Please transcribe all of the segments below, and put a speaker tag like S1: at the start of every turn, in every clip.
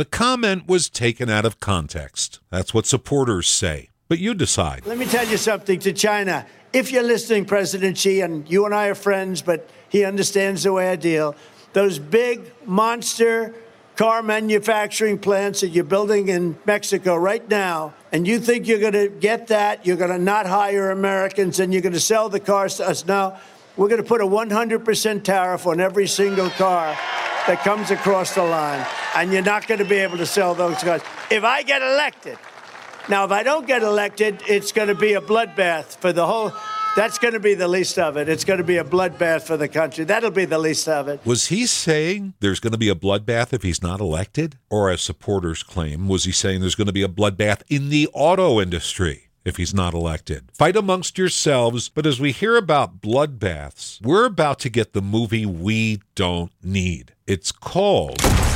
S1: The comment was taken out of context. That's what supporters say. But you decide.
S2: Let me tell you something to China. If you're listening, President Xi, and you and I are friends, but he understands the way I deal, those big monster car manufacturing plants that you're building in Mexico right now, and you think you're going to get that, you're going to not hire Americans, and you're going to sell the cars to us. No, we're going to put a 100% tariff on every single car that comes across the line, and you're not going to be able to sell those cars. If I get elected, now if I don't get elected, it's going to be a bloodbath for the whole. That's going to be the least of it. It's going to be a bloodbath for the country. That'll be the least of it.
S1: Was he saying there's going to be a bloodbath if he's not elected? Or as supporters claim, was he saying there's going to be a bloodbath in the auto industry if he's not elected? Fight amongst yourselves, but as we hear about bloodbaths, we're about to get the movie we don't need. It's called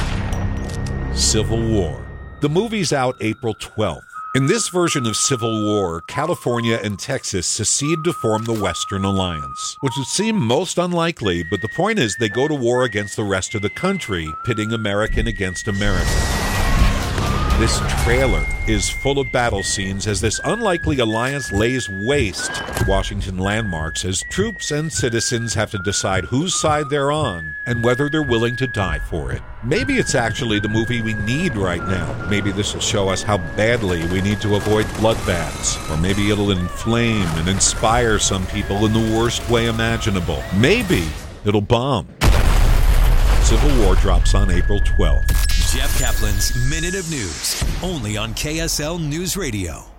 S1: Civil War. The movie's out April 12th. In this version of Civil War, California and Texas secede to form the Western Alliance, which would seem most unlikely, but the point is they go to war against the rest of the country, pitting American against American. This trailer is full of battle scenes as this unlikely alliance lays waste to Washington landmarks as troops and citizens have to decide whose side they're on and whether they're willing to die for it. Maybe it's actually the movie we need right now. Maybe this will show us how badly we need to avoid bloodbaths. Or maybe it'll inflame and inspire some people in the worst way imaginable. Maybe it'll bomb. Civil War drops on April 12th.
S3: Jeff Kaplan's Minute of News, only on KSL News Radio.